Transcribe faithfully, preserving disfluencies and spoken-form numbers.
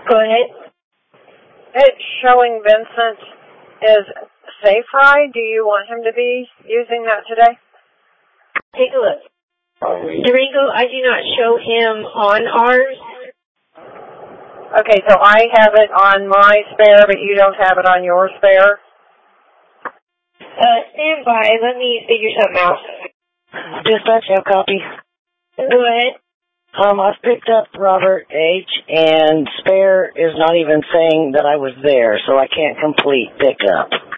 Go ahead. It's showing Vincent is Safe Ride. Do you want him to be using that today? Take a look. Durango, I do not show him on ours. Okay, so I have it on my spare, but you don't have it on your spare? Uh, stand by. Let me figure something out. Dispatch, have copy. Go ahead. Um, I've picked up Robert H., and spare is not even saying that I was there, so I can't complete pickup.